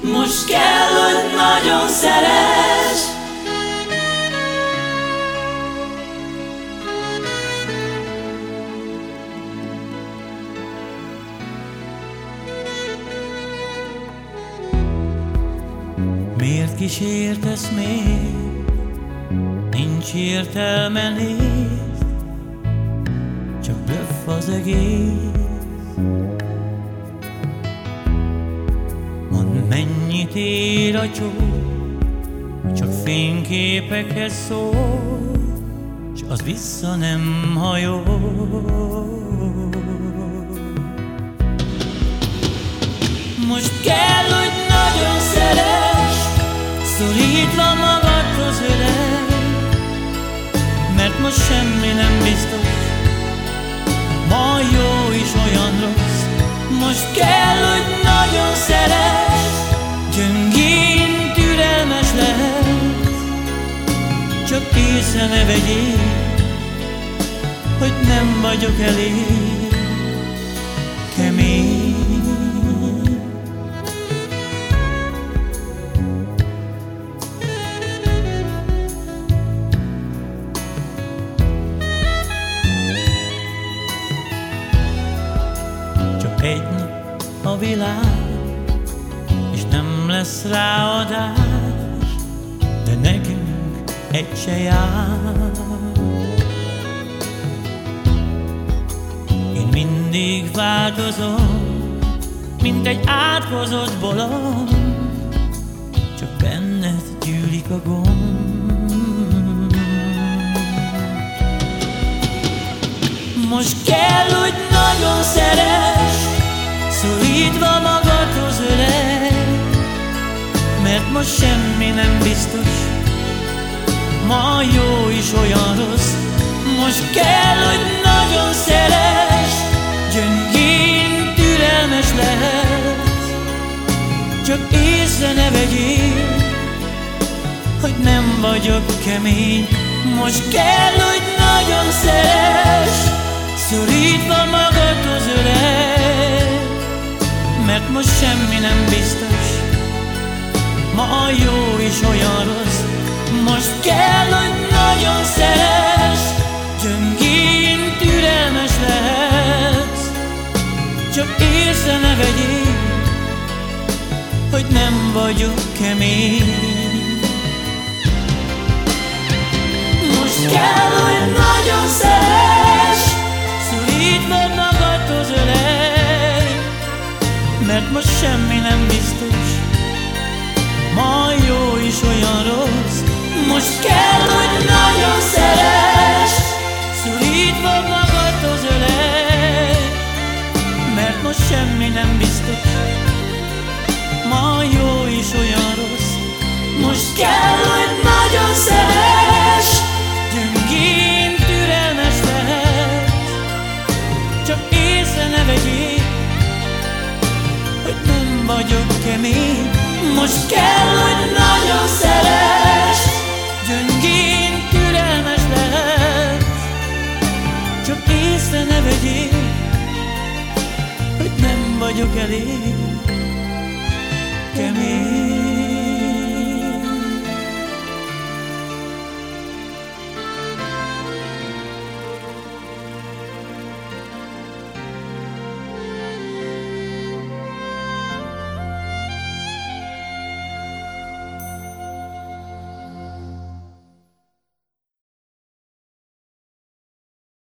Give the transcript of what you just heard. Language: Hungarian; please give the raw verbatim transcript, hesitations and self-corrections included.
Most kell, hogy nagyon szeress. Miért kísértesz még? Nincs értelme, nézd, csak blöff az egész. Mondd, mennyit ér a csók, csak fényképekhez szól, s az vissza nem hajol. Most kell, hogy nagyon szeress, szorítva magadhoz ölel, mert most semmi nem biztos, ma jó is olyan rossz. Most kell, hogy nagyon szeress, gyöngén türelmes lehet, csak észre ne vegyél, hogy nem vagyok elég kemény. Egy nap a világ, és nem lesz ráadás, de nekünk egy se jár. Én mindig változom, mint egy átkozott bolond, csak benned gyűlik a gond. Most kell, hogy nagyon szeress, szorítva magadhoz ölel, mert most semmi nem biztos, ma jó is olyan rossz. Most kell, hogy nagyon szeress, gyöngén türelmes lehet, csak észre ne vegyél, hogy nem vagyok kemény. Most kell, hogy nagyon szeress, szorítva magadhoz ölel, mert most semmi nem biztos, ma jó is olyan rossz. Most kell, hogy nagyon szeress, gyöngén türelmes lehetsz, csak észre ne vegyél, hogy nem vagyok kemény. Most kell, hogy nagyon szeress, szorítva magadhoz ölel, mert most semmi nem biztos, ma jó is olyan rossz. Most kell, hogy nagyon szeress, szorítva magadhoz ölel, mert most semmi nem biztos, ma jó is olyan rossz. most kell, hogy nagyon szeress, gyöngén türelmes lehet, csak észre ne vegyél, hogy nem vagyok kemény. most kell, hogy nagyon szeress, gyöngén türelmes lehet, csak észre ne vegyél, hogy nem vagyok elég kemény.